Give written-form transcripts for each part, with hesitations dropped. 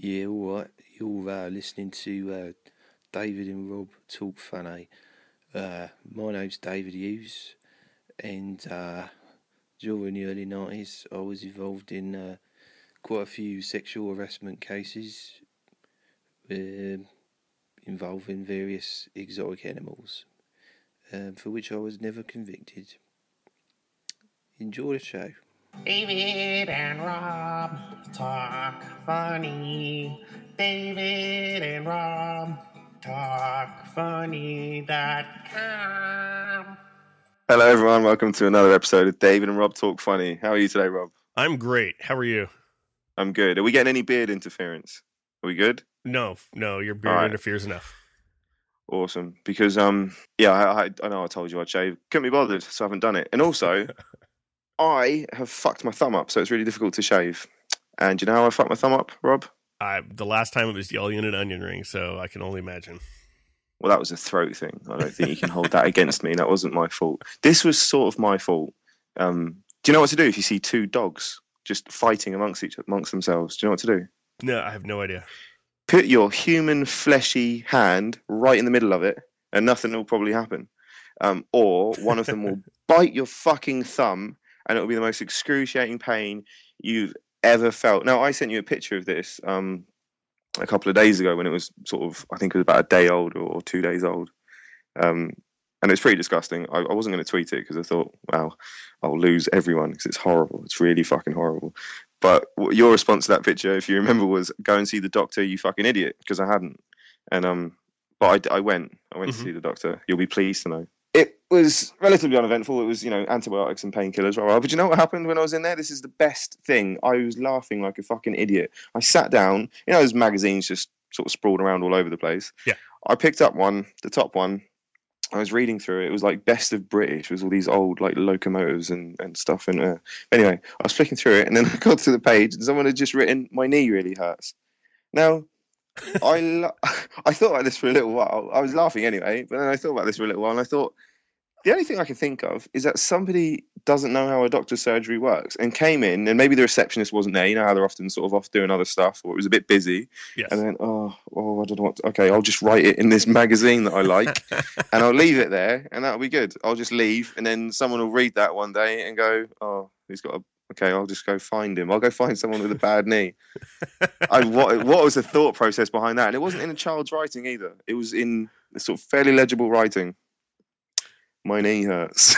Yeah, all right. You're listening to David and Rob Talk Funny. My name's David Hughes, and during the early 90s, I was involved in quite a few sexual harassment cases um involving various exotic animals, for which I was never convicted. Enjoy the show. David and Rob talk funny. David and Rob talk funny.com. Hello, everyone. Welcome to another episode of David and Rob Talk Funny. How are you today, Rob? I'm great. How are you? I'm good. Are we getting any beard interference? Are we good? No, your beard Alright. interferes enough. Awesome. Because I know I told you I'd shave. Couldn't be bothered, so I haven't done it. And also, I have fucked my thumb up, so it's really difficult to shave. And you know how I fucked my thumb up, Rob? The last time it was yelling in an onion ring, so I can only imagine. Well, that was a throat thing. I don't think you can hold that against me. That wasn't my fault. This was sort of my fault. Do you know what to do if you see two dogs just fighting amongst themselves? Do you know what to do? No, I have no idea. Put your human fleshy hand right in the middle of it, and nothing will probably happen. Or one of them will bite your fucking thumb, and it will be the most excruciating pain you've ever felt. Now, I sent you a picture of this a couple of days ago when it was I think it was about a day old or 2 days old. And it's pretty disgusting. I wasn't going to tweet it because I thought, well, I'll lose everyone because it's horrible. It's really fucking horrible. But your response to that picture, if you remember, was go and see the doctor, you fucking idiot, because I hadn't. And but I went to see the doctor. You'll be pleased to know. It was relatively uneventful. It was, antibiotics and painkillers. But you know what happened when I was in there? This is the best thing. I was laughing like a fucking idiot. I sat down. You know, those magazines just sort of sprawled around all over the place. Yeah. I picked up one, the top one. I was reading through it. It was like Best of British. It was all these old like locomotives and stuff. And anyway, I was flicking through it, and then I got to the page, and someone had just written, "My knee really hurts." Now, I thought about this for a little while. I was laughing anyway, but then I thought about this for a little while, and I thought the only thing I can think of is that somebody doesn't know how a doctor's surgery works and came in, and maybe the receptionist wasn't there. You know how they're often sort of off doing other stuff, or it was a bit busy. Yes. And then, I don't know what. Okay, I'll just write it in this magazine that I like, and I'll leave it there, and that'll be good. I'll just leave, and then someone will read that one day and go, "Oh, he's got a." Okay, I'll just go find him. I'll go find someone with a bad knee. What was the thought process behind that? And it wasn't in a child's writing either. It was in a sort of fairly legible writing. My knee hurts.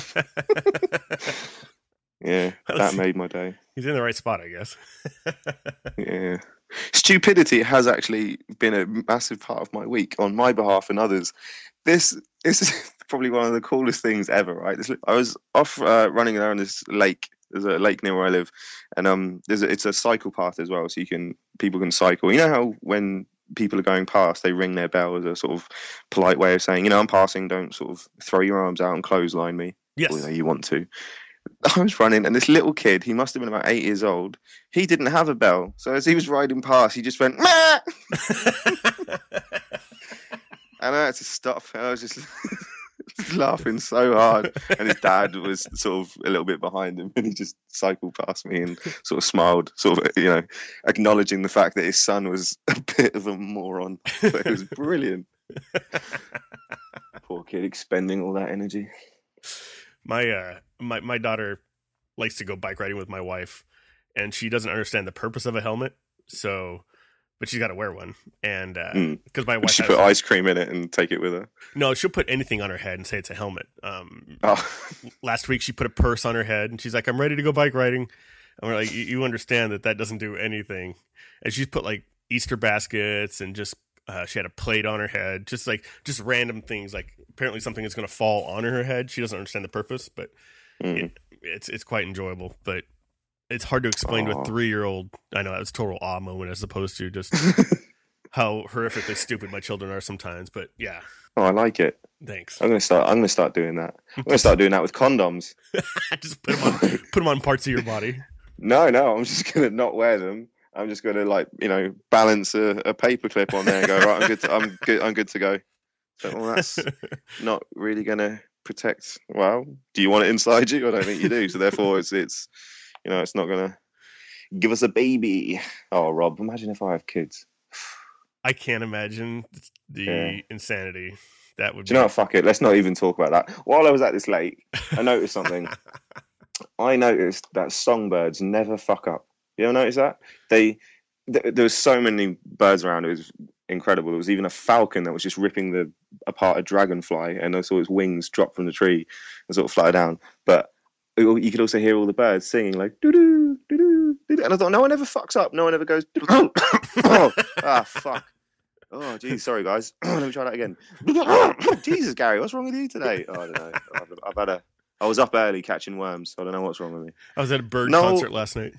Yeah, that made my day. He's in the right spot, I guess. Yeah. Stupidity has actually been a massive part of my week on my behalf and others. This is probably one of the coolest things ever, right? I was off running around this lake. There's a lake near where I live, and it's a cycle path as well, so people can cycle. You know how when people are going past, they ring their bell as a sort of polite way of saying, I'm passing, don't sort of throw your arms out and clothesline me. Yes. Although you want to. I was running, and this little kid, he must have been about 8 years old, he didn't have a bell. So as he was riding past, he just went, "Mah!" And I had to stop. I was just laughing so hard. And his dad was sort of a little bit behind him, and he just cycled past me and sort of smiled, sort of, acknowledging the fact that his son was a bit of a moron. But it was brilliant. Poor kid expending all that energy. My daughter likes to go bike riding with my wife, and she doesn't understand the purpose of a helmet. But she's got to wear one, and because my wife she put ice cream in it and take it with her. No, she'll put anything on her head and say it's a helmet. Last week she put a purse on her head, and she's like, "I'm ready to go bike riding." And we're like, "You understand that doesn't do anything?" And she's put like Easter baskets and just she had a plate on her head, just random things. Like apparently something is going to fall on her head. She doesn't understand the purpose, but it's quite enjoyable. But it's hard to explain to a 3-year-old. I know that was a total awe moment as opposed to just how horrifically stupid my children are sometimes. But yeah. Oh, I like it. Thanks. I'm gonna start doing that. I'm gonna start doing that with condoms. Just put them on parts of your body. No, I'm just gonna not wear them. I'm just gonna balance a paperclip on there and go, right, I'm good to go. So, well, that's not really gonna protect. Well, do you want it inside you? I don't think you do. So therefore, it's not gonna. Give us a baby. Oh, Rob, imagine if I have kids. I can't imagine the insanity that would be. Do you know what? Fuck it. Let's not even talk about that. While I was at this lake, I noticed something. I noticed that songbirds never fuck up. You ever notice that? There was so many birds around. It was incredible. There was even a falcon that was just ripping apart a dragonfly, and I saw its wings drop from the tree and sort of fly down. But you could also hear all the birds singing like doo doo doo doo, and I thought no one ever fucks up. No one ever goes. Fuck. Oh, geez, sorry guys. Let me try that again. Jesus, Gary, what's wrong with you today? Oh, I don't know. I was up early catching worms. So I don't know what's wrong with me. I was at a bird concert last night.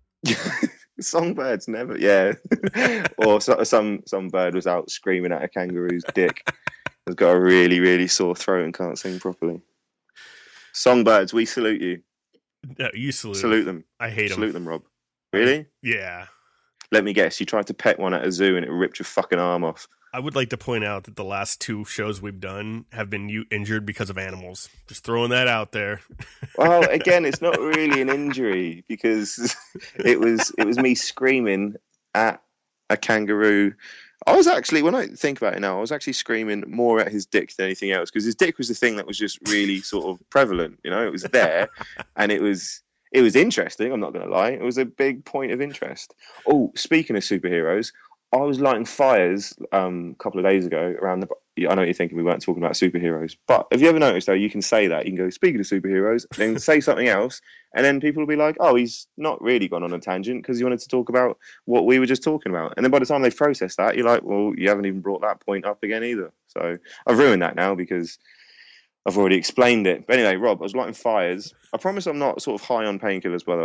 Songbirds never, yeah. Or some bird was out screaming at a kangaroo's dick. Has got a really, really sore throat and can't sing properly. Songbirds, we salute you. No, you salute them. I hate them. Salute them, Rob. Really? Yeah. Let me guess. You tried to pet one at a zoo and it ripped your fucking arm off. I would like to point out that the last 2 shows we've done have been injured because of animals. Just throwing that out there. Well, again, it's not really an injury because it was me screaming at a kangaroo. I was actually, when I think about it now, I was actually screaming more at his dick than anything else because his dick was the thing that was just really sort of prevalent. You know, it was there and it was interesting. I'm not going to lie. It was a big point of interest. Oh, speaking of superheroes, I was lighting fires a couple of days ago around I know you're thinking we weren't talking about superheroes, but have you ever noticed though, you can say that, you can go, speaking of superheroes, then say something else, and then people will be like, oh, he's not really gone on a tangent because he wanted to talk about what we were just talking about. And then by the time they've processed that, you're like, well, you haven't even brought that point up again either. So I've ruined that now because I've already explained it. But anyway, Rob, I was lighting fires. I promise I'm not sort of high on painkillers, by the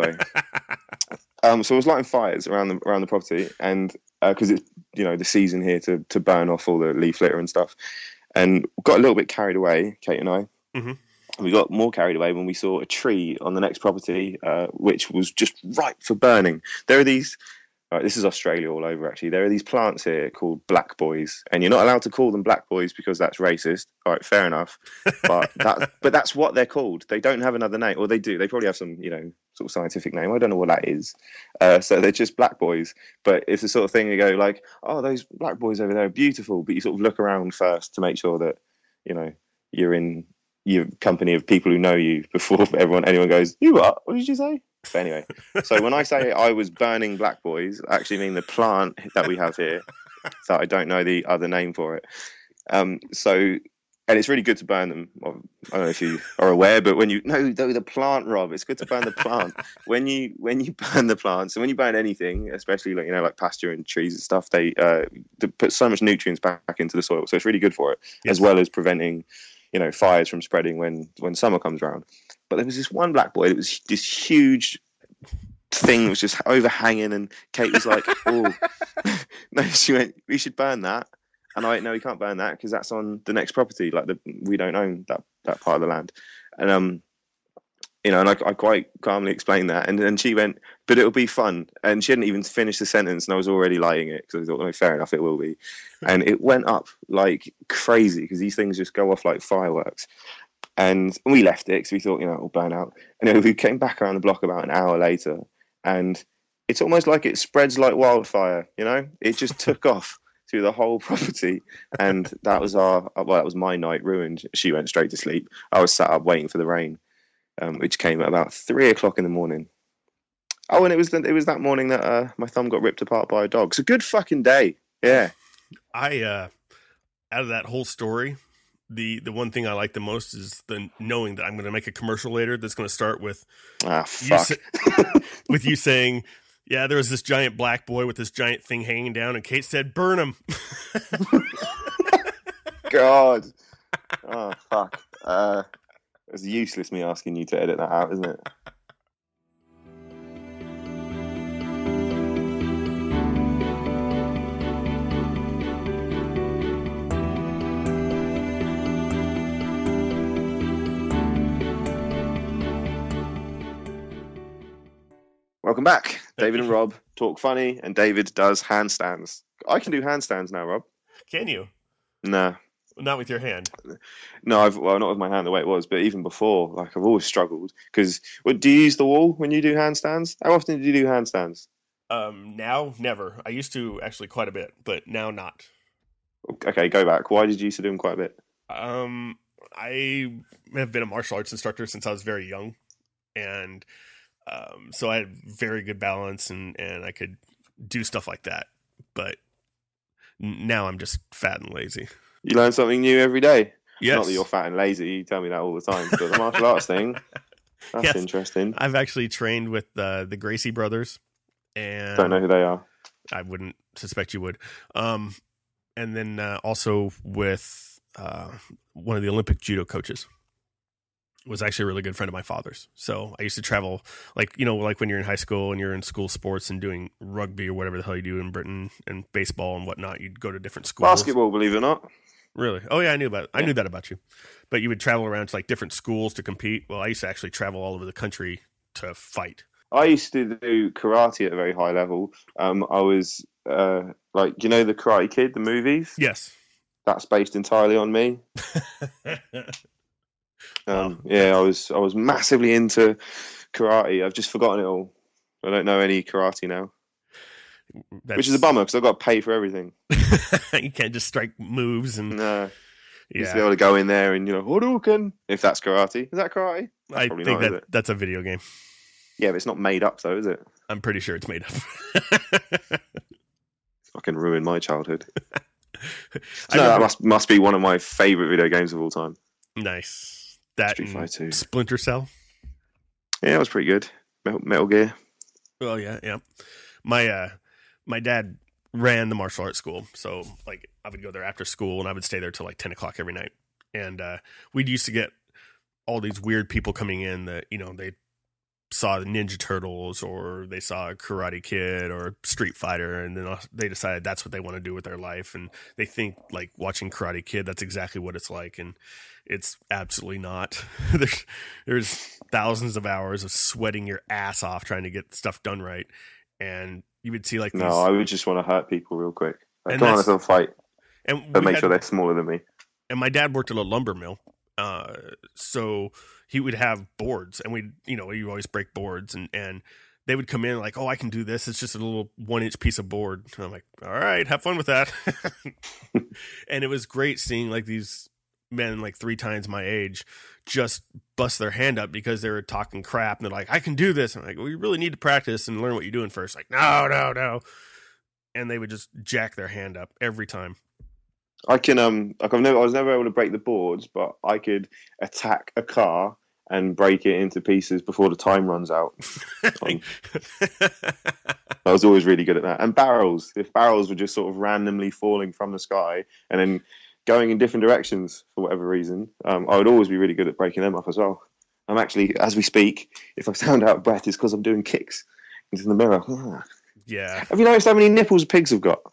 way. So I was lighting fires around the property, and because it's the season here to burn off all the leaf litter and stuff, and got a little bit carried away, Kate and I. Mm-hmm. We got more carried away when we saw a tree on the next property, which was just ripe for burning. There are these. This is Australia all over, actually. There are these plants here called black boys, and you're not allowed to call them black boys because that's racist. All right, fair enough. But that's what they're called. They don't have another name, or they do. They probably have some, sort of scientific name. I don't know what that is. So they're just black boys. But it's the sort of thing you go like, oh, those black boys over there are beautiful. But you sort of look around first to make sure that, you're in your company of people who know you before anyone goes, you what? What did you say? But anyway, so when I say I was burning black boys, I actually mean the plant that we have here. So I don't know the other name for it. And it's really good to burn them. I don't know if you are aware, but the plant, Rob, it's good to burn the plant. When you burn the plants, and when you burn anything, especially like pasture and trees and stuff, they put so much nutrients back into the soil. So it's really good for it, yes, as well as preventing fires from spreading when summer comes around. But there was this one black boy. It was this huge thing that was just overhanging, and Kate was like, "Oh, no!" She went, "We should burn that." And I went, "No, we can't burn that because that's on the next property. Like we don't own that part of the land." And and I quite calmly explained that, and then she went, "But it'll be fun." And she hadn't even finished the sentence, and I was already lighting it because I thought, "No, fair enough, it will be." And it went up like crazy because these things just go off like fireworks. And we left it because we thought, it'll burn out. And then we came back around the block about an hour later, and it's almost like it spreads like wildfire. It just took off through the whole property, and that was my night ruined. She went straight to sleep. I was sat up waiting for the rain, which came at about 3:00 in the morning. Oh, and it was that morning that my thumb got ripped apart by a dog. It's a good fucking day. Yeah. I out of that whole story, the one thing I like the most is the knowing that I'm going to make a commercial later that's going to start with with you saying, yeah, there was this giant black boy with this giant thing hanging down, and Kate said, burn him. God. Oh, fuck. It's useless me asking you to edit that out, isn't it? Welcome back. David and Rob talk funny, and David does handstands. I can do handstands now, Rob. Can you? Nah. Not with your hand. No, not with my hand the way it was, but even before, like I've always struggled because. Do you use the wall when you do handstands? How often do you do handstands? Now, never. I used to actually quite a bit, but now not. Okay, go back. Why did you used to do them quite a bit? I have been a martial arts instructor since I was very young, and so I had very good balance and I could do stuff like that. But now I'm just fat and lazy. You learn something new every day. Yes. Not that you're fat and lazy. You tell me that all the time. But the martial arts thing, that's Yes. interesting. I've actually trained with the Gracie brothers, and Don't know who they are. I wouldn't suspect you would. And then also with one of the Olympic judo coaches. Was actually a really good friend of my father's. So I used to travel, like when you're in high school and you're in school sports and doing rugby or whatever the hell you do in Britain and baseball and whatnot, you'd go to different schools. Basketball, believe it or not. Really? Oh yeah, I knew that about you. But you would travel around to like different schools to compete. Well, I used to actually travel all over the country to fight. I used to do karate at a very high level. I was the Karate Kid, the movies. Yes. That's based entirely on me. Yeah, I was massively into karate. I've just forgotten it all. I don't know any karate now, which is a bummer because I've got to pay for everything. You can't just strike moves and no. You used to be able to go in there and Hadouken. If that's karate, is that karate? I think that's a video game. Yeah, but it's not made up though, is it? I'm pretty sure it's made up. Fucking ruined my childhood. That must be one of my favorite video games of all time. Nice. That Street Fighter 2. Splinter Cell. Yeah, it was pretty good. Metal Gear. Oh yeah. My dad ran the martial arts school, so like I would go there after school and I would stay there till like 10 o'clock every night. And we'd used to get all these weird people coming in that they saw the Ninja Turtles or they saw a Karate Kid or Street Fighter, and then they decided that's what they want to do with their life, and they think like watching Karate Kid, that's exactly what it's like, and it's absolutely not. There's thousands of hours of sweating your ass off trying to get stuff done right, and you would see like no, I would just want to hurt people real quick. Like, come on, let's have a fight, but make sure they're smaller than me. And my dad worked at a lumber mill, so he would have boards, and you always break boards, and they would come in like, oh, I can do this. It's just a little 1-inch piece of board. And I'm like, all right, have fun with that. And it was great seeing like these men like 3 times my age just bust their hand up because they were talking crap, and they're like, I can do this. I'm like, well, you really need to practice and learn what you're doing first. Like, no. And they would just jack their hand up every time. I can I was never able to break the boards, but I could attack a car and break it into pieces before the time runs out. I was always really good at that. And barrels, if barrels were just sort of randomly falling from the sky and then going in different directions for whatever reason, I would always be really good at breaking them up as well. I'm actually, as we speak, if I sound out of breath, it's because I'm doing kicks into the mirror. Yeah. Have you noticed how many nipples pigs have got?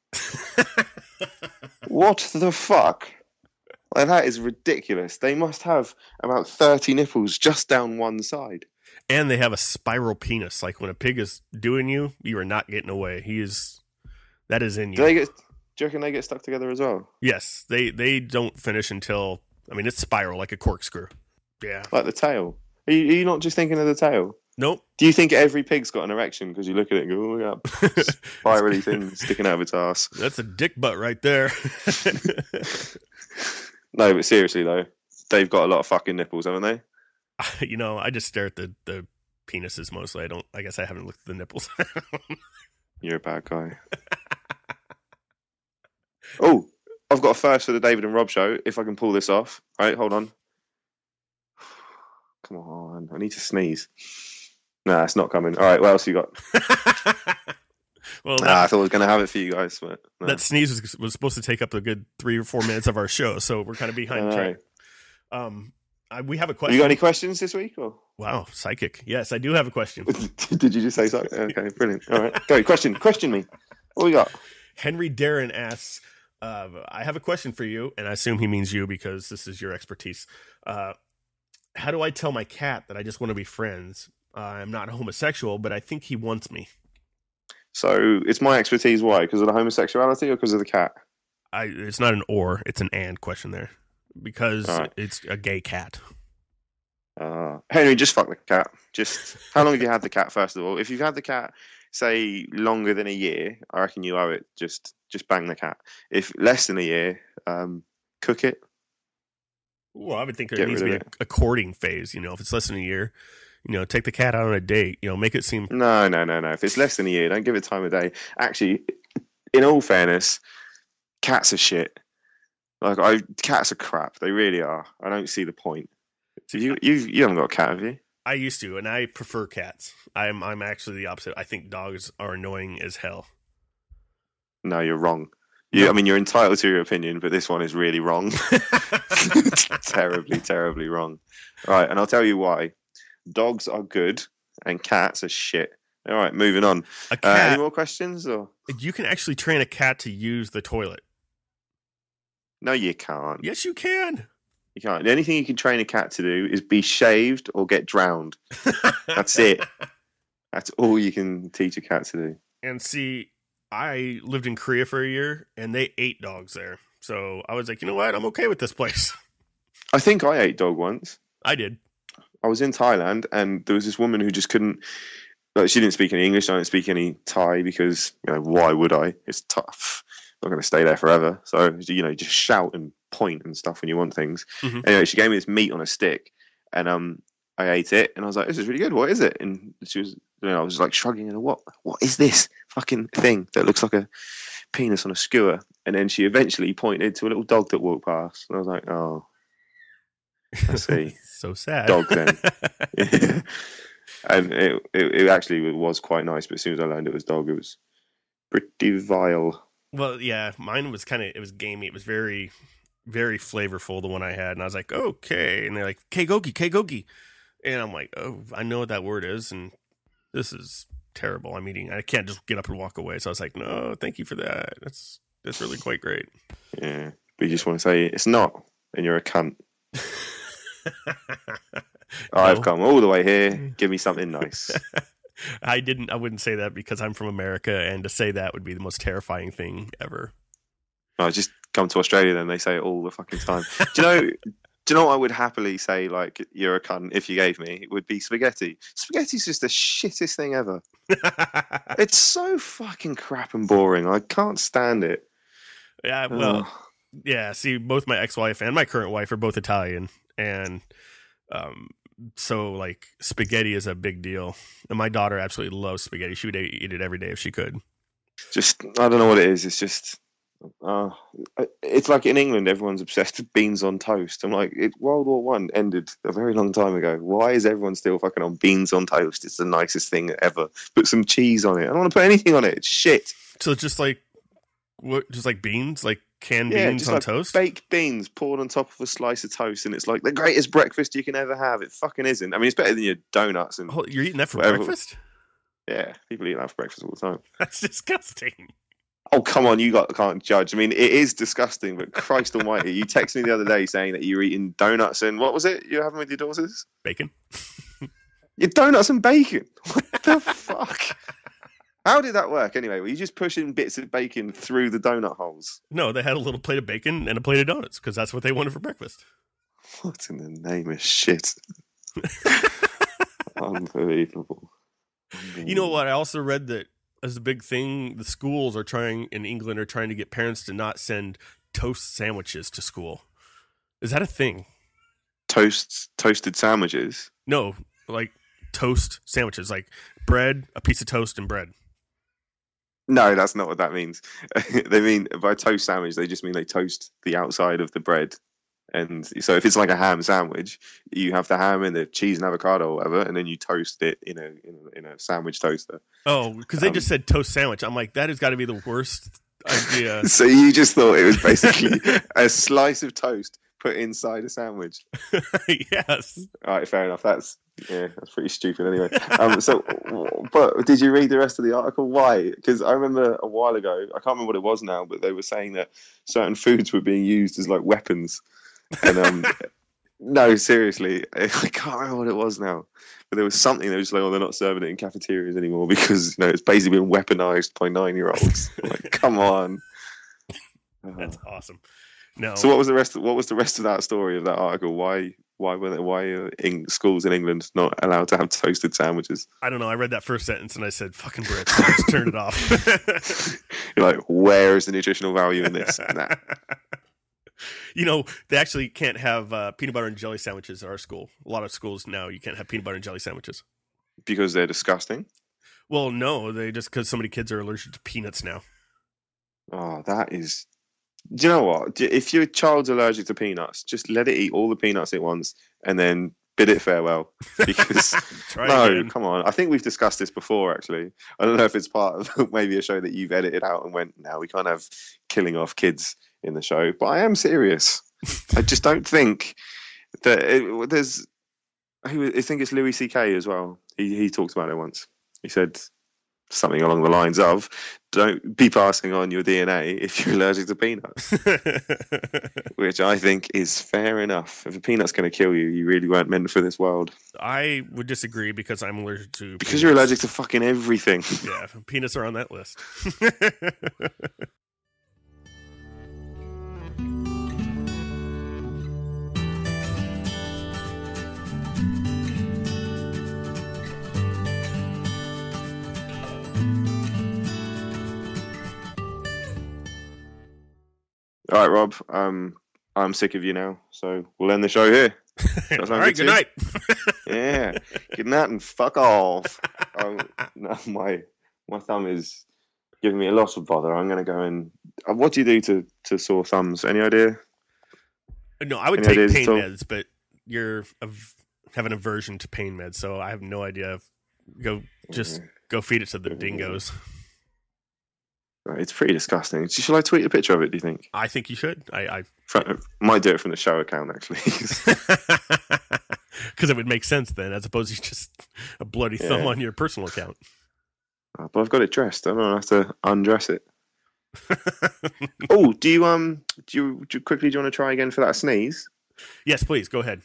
What the fuck? Like, that is ridiculous. They must have about 30 nipples just down one side. And they have a spiral penis. Like when a pig is doing you, you are not getting away. That is in you. Do you reckon they get stuck together as well? Yes. They don't finish until, it's spiral like a corkscrew. Yeah. Like the tail. Are you not just thinking of the tail? Nope. Do you think every pig's got an erection because you look at it and go, oh, yeah, spirally thing sticking out of its ass? That's a dick butt right there. No, but seriously though, they've got a lot of fucking nipples, haven't they? I just stare at the penises mostly. I guess I haven't looked at the nipples. You're a bad guy. Oh, I've got a first for the David and Rob show. If I can pull this off. All right, hold on. Come on, I need to sneeze. Nah, it's not coming. All right, what else you got? Well, I thought I was going to have it for you guys. But no. That sneeze was supposed to take up a good 3 or 4 minutes of our show, so we're kind of behind track. We have a question. Have you got any questions this week? Or? Wow, psychic. Yes, I do have a question. Did you just say psychic? Okay, brilliant. All right, go. Question me. What we got? Henry Darren asks, I have a question for you, and I assume he means you because this is your expertise. How do I tell my cat that I just want to be friends? I'm not homosexual, but I think he wants me. So it's my expertise. Why? Because of the homosexuality or because of the cat? It's not an or, it's an and question there. Because it's a gay cat. Henry, just fuck the cat. Just how long have you had the cat? First of all, if you've had the cat, say longer than a year, I reckon you owe it. Just bang the cat. If less than a year, cook it. Well, I would think there needs to be a courting phase. If it's less than a year, take the cat out on a date. Make it seem. No. If it's less than a year, don't give it time of day. Actually, in all fairness, cats are shit. Cats are crap. They really are. I don't see the point. So you haven't got a cat, have you? I used to, and I prefer cats. I'm actually the opposite. I think dogs are annoying as hell. No, you're wrong. I mean, you're entitled to your opinion, but this one is really wrong. Terribly, terribly wrong. All right, and I'll tell you why. Dogs are good, and cats are shit. All right, moving on. Any more questions? Or you can actually train a cat to use the toilet. No, you can't. Yes, you can. You can't. The only thing you can train a cat to do is be shaved or get drowned. That's it. That's all you can teach a cat to do. And see, I lived in Korea for a year, and they ate dogs there. So I was like, you know what? I'm okay with this place. I think I ate dog once. I did. I was in Thailand, and there was this woman who just couldn't. She didn't speak any English. I didn't speak any Thai because why would I? It's tough. I'm not going to stay there forever. So just shout and point and stuff when you want things. Mm-hmm. Anyway, she gave me this meat on a stick, and I ate it, and I was like, "This is really good. What is it?" And she was, I was like shrugging, and what is this fucking thing that looks like a penis on a skewer? And then she eventually pointed to a little dog that walked past, and I was like, "Oh, I see." So sad. Dog then. Yeah. And it actually was quite nice, but as soon as I learned it was dog, it was pretty vile. Well, yeah, mine was it was gamey. It was very, very flavorful, the one I had. And I was like, okay. And they're like, keigogi. And I'm like, oh, I know what that word is. And this is terrible. I'm eating. I can't just get up and walk away. So I was like, no, thank you for that. That's really quite great. Yeah. But you just want to say, it's not. And you're a cunt. I've come all the way here. Give me something nice. I wouldn't say that because I'm from America, and to say that would be the most terrifying thing ever. I just come to Australia, then they say it all the fucking time. Do you know what I would happily say, like, you're a cunt if you gave me? It would be spaghetti. Spaghetti's just the shittest thing ever. It's so fucking crap and boring. I can't stand it. Yeah, well, yeah, see, both my ex-wife and my current wife are both Italian, and so like spaghetti is a big deal, and my daughter absolutely loves spaghetti. She would eat it every day if she could. Just, I don't know what it is. It's just, it's like in England, everyone's obsessed with beans on toast. I'm like, World War One ended a very long time ago. Why is everyone still fucking on beans on toast? It's the nicest thing ever. Put some cheese on it. I don't want to put anything on it. It's shit. So just like beans, like canned beans on toast? Baked beans poured on top of a slice of toast, and it's like the greatest breakfast you can ever have. It fucking isn't. I mean, it's better than your donuts. And you're eating that for breakfast? Yeah, people eat that for breakfast all the time. That's disgusting. Oh, come on, can't judge. I mean, it is disgusting, but Christ almighty, you texted me the other day saying that you were eating donuts and what was it you were having with your daughters? Bacon. Your donuts and bacon? What the fuck? How did that work anyway? Were you just pushing bits of bacon through the donut holes? No, they had a little plate of bacon and a plate of donuts because that's what they wanted for breakfast. What in the name of shit? Unbelievable. You know what? I also read that as a big thing, the schools in England are trying to get parents to not send toast sandwiches to school. Is that a thing? Toasted sandwiches? No, like toast sandwiches, like bread, a piece of toast, and bread. No, that's not what that means. They mean by toast sandwich, they just mean they toast the outside of the bread. And so if it's like a ham sandwich, you have the ham and the cheese and avocado or whatever, and then you toast it in a sandwich toaster. Oh, because they just said toast sandwich. I'm like, that has got to be the worst idea. So you just thought it was basically a slice of toast put inside a sandwich? Yes. All right, fair enough. That's pretty stupid anyway. But did you read the rest of the article? Why? Because I remember a while ago, I can't remember what it was now, but they were saying that certain foods were being used as like weapons. And no, seriously, I can't remember what it was now. But there was something that was just like, oh, they're not serving it in cafeterias anymore because it's basically been weaponized by 9-year-olds. Like, come on. That's awesome. No. So what was the rest? What was the rest of that story of that article? Why are schools in England not allowed to have toasted sandwiches? I don't know. I read that first sentence and I said, "Fucking Brits!" I just turned it off. You're like, where is the nutritional value in this? Nah. You know, they actually can't have peanut butter and jelly sandwiches at our school. A lot of schools now, you can't have peanut butter and jelly sandwiches. Because they're disgusting? Well, no, because so many kids are allergic to peanuts now. Oh, that is... Do you know what? If your child's allergic to peanuts, just let it eat all the peanuts at once and then bid it farewell. Because, again. Come on. I think we've discussed this before, actually. I don't know if it's part of maybe a show that you've edited out and went, no, we can't have killing off kids in the show. But I am serious. I just don't think that there's... I think it's Louis C.K. as well. He talked about it once. He said something along the lines of, don't be passing on your DNA if you're allergic to peanuts. Which I think is fair enough. If a peanut's going to kill you, you really weren't meant for this world. I would disagree because I'm allergic to Because you're allergic to fucking everything. Yeah, peanuts are on that list. All right, Rob. I'm sick of you now, so we'll end the show here. All right, good night. Yeah, good night and fuck off. No, my thumb is giving me a lot of bother. I'm going to go and... what do you do to sore thumbs? Any idea? No, I would take pain meds, but you're have an aversion to pain meds, so I have no idea. Go feed it to the dingoes. Right, it's pretty disgusting. Shall I tweet a picture of it, do you think? I think you should. I might do it from the show account, actually. Because it would make sense then, as opposed to just a bloody thumb on your personal account. But I've got it dressed. I don't have to undress it. Oh, do you want to try again for that sneeze? Yes, please. Go ahead.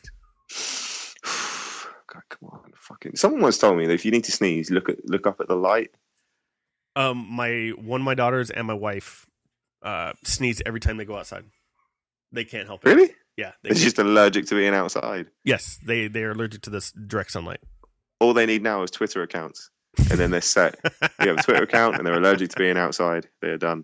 God, come on. Someone once told me that if you need to sneeze, look up at the light. My daughters and my wife sneeze every time they go outside. They can't help it. Really? Yeah. They're just allergic to being outside. Yes, they are allergic to this direct sunlight. All they need now is Twitter accounts, and then they're set. You have a Twitter account, and they're allergic to being outside. They're done.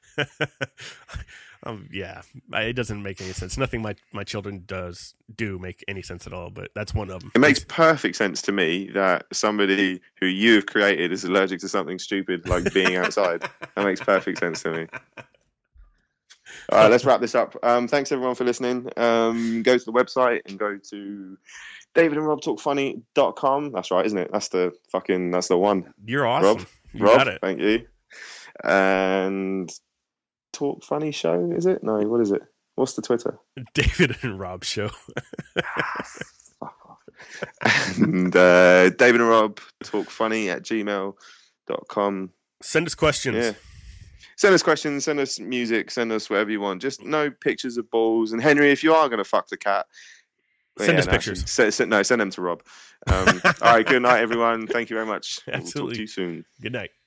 Yeah, it doesn't make any sense. Nothing my children do make any sense at all, but that's one of them. It makes perfect sense to me that somebody who you've created is allergic to something stupid like being outside. That makes perfect sense to me. All right, let's wrap this up. Thanks everyone for listening. Go to the website and go to davidandrobtalkfunny.com. That's right, isn't it? That's the one. You're awesome. Rob, you got it. Thank you. And Talk Funny Show, is it? No, what is it? What's the Twitter? David and Rob Show. Fuck off. And David and Rob Talk Funny at gmail.com. Send us questions. Yeah. Send us questions, send us music, send us whatever you want. Just no pictures of balls. And Henry, if you are going to fuck the cat, send us pictures. Send them to Rob. All right, good night, everyone. Thank you very much. Absolutely. We'll talk to you soon. Good night.